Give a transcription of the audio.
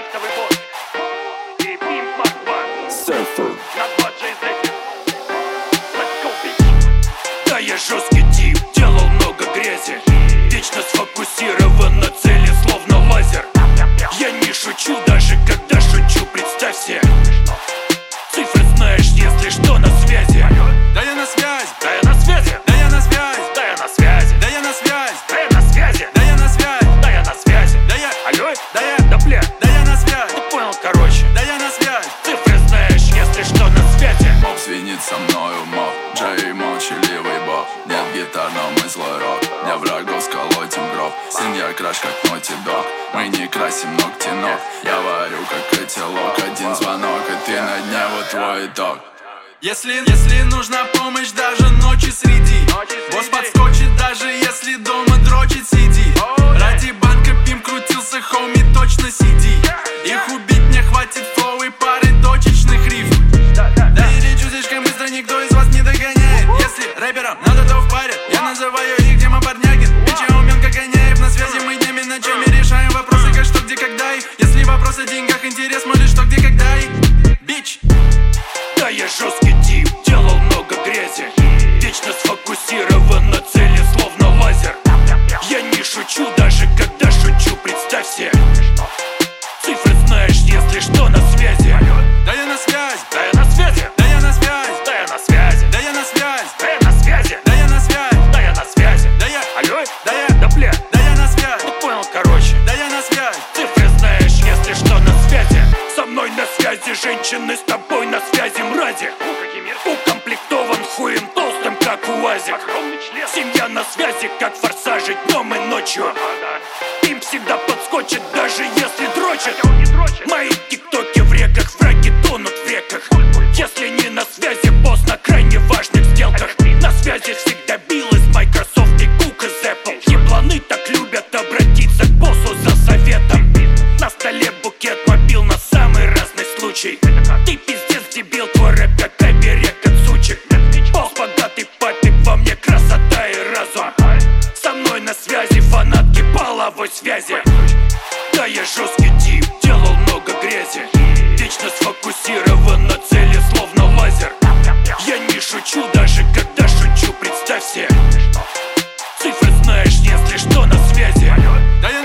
Текстовый босс и Pimp Mark Surfer. на 2 JZ. Let's go, bitch. Да, я жесткий тип, делал много грязи. Вечно сфокусирован на цели, словно лазер. Я не шучу, даже когда шучу, представь себе. Цифры знаешь, если что, на связи. Да я на связи, Да я на связи, да я на связи, да я на связи, да я на связи, да я на связи, да я на связи, да я на связи. да я, Алло, да я, да бля, да я на связи, ты понял, короче. да я на связи. Цифры знаешь, если что, на связи. Моп свинит со мною моп, Джей молчаливый бог. Нет гитар, но мы злой рок. Для врагов сколотим гроб. Семья краш как Naughty Dog. Мы не красим ногти ног. Я варю как котелок. Один звонок и ты на дне, вот твой итог. Если нужна помощь даже ночи среди, босс подскочит, даже если дома дрочит, сиди. Ради банка Пим крутился, хоми, точно сиди. Их убить не хватит флоу и пары точечных рифм. Да и речу слишком быстро, никто из вас не догоняет. Если рэперам надо, то впарят. Я называю их Дима Парнягин. Бича умен, как Гоняев. На связи мы днями, ночами решаем вопросы, как что, где, когда и. Если вопрос о деньгах, интерес, молишь, что, где, когда и. Бич. Да, я жесткий тип, делал много грязи. Вечно сфокусирован на цели, словно лазер. Я не шучу, даже когда шучу, представь себе. Цифры знаешь, если что, на связи. Да я на связи, Да я на связи, да я на связи, да я на связи, да я на связи, да я на связи, да я на связи, да я на связи. да я, Алло, да я, да бля, да я на связи, ты понял, короче. да я на связи. Цифры знаешь, если что, на связи. Со мной на связи женщины, с тобой на связи мрази. Какие мир, Укомплектован хуем толстым, как УАЗик. огромный член. Семья на связи, как форсажи днем и ночью. Им всегда подскочит, даже если дрочит. Он не дрочит. Мои тиктоки в реках, враги тонут в веках. Если не на связи, босс на крайне важных сделках. На связи всегда Билл из Microsoft и Cook из Apple. Ебланы так любят обратиться к боссу за советом. На столе букет мобил на самый разный случай. Ты пиздец, дебил, твой рэп как оберег от сучек. Босс богатый папик, во мне красота и разум. Со мной на связи фанатки половой связи. Да, я жесткий тип, делал много грязи. Вечно сфокусирован на цели, словно лазер. Я не шучу, даже когда шучу, представь себе. Цифры знаешь, если что, на связи. Да я